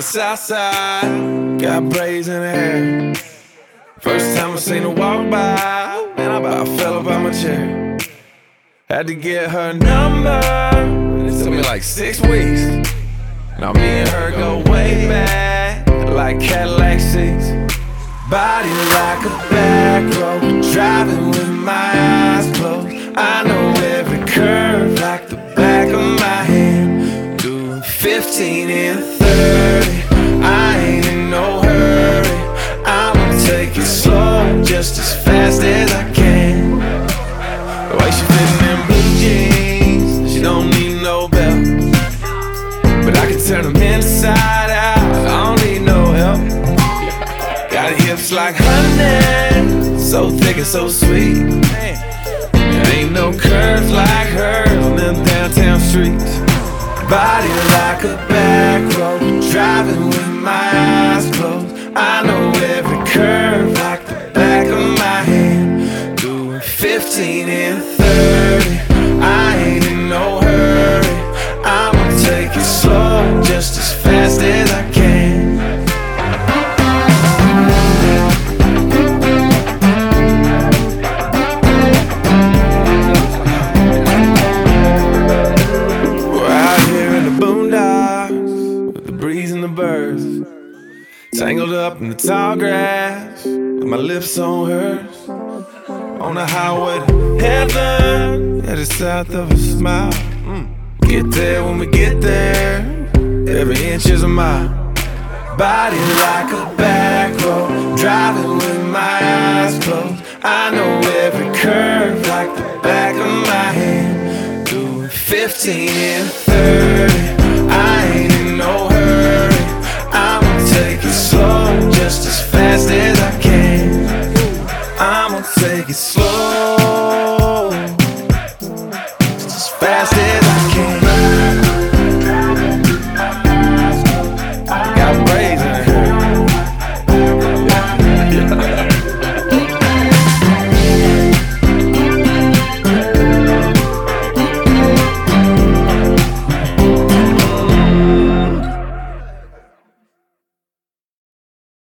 the south side, got braids in her hair. First time I seen her walk by, man, I about fell up out my chair. Had to get her number, it took me like 6 weeks. Now me and her go way back, like Cadillac seats. Body like a back road, driving with my eyes closed. I know every curve like the back of my hand. Doing 15 and 30, I ain't in no hurry. I'ma take it slow, just as fast as I can. The way she fitting in blue jeans, she don't need no belt, but I can turn them inside out, I don't need no help. Got hips like honey, so thick and so sweet. There ain't no curves like hers on them downtown streets. Body like a back road, driving with my eyes closed. I know every curve like the back of my hand. Doing 15 and 30, I ain't in no hurry. I'ma take it slow, just as fast as I can. Breeze and the birds, tangled up in the tall grass, with my lips on hers. On the highway to heaven, headed south of a smile. Get there when we get there, every inch is a mile. Body like a back road, driving with my eyes closed. I know every curve like the back of my hand. Doing 15 and 30, I ain't in no hurry. I'ma take it slow, just as fast as I can. I'ma take it slow, just as fast as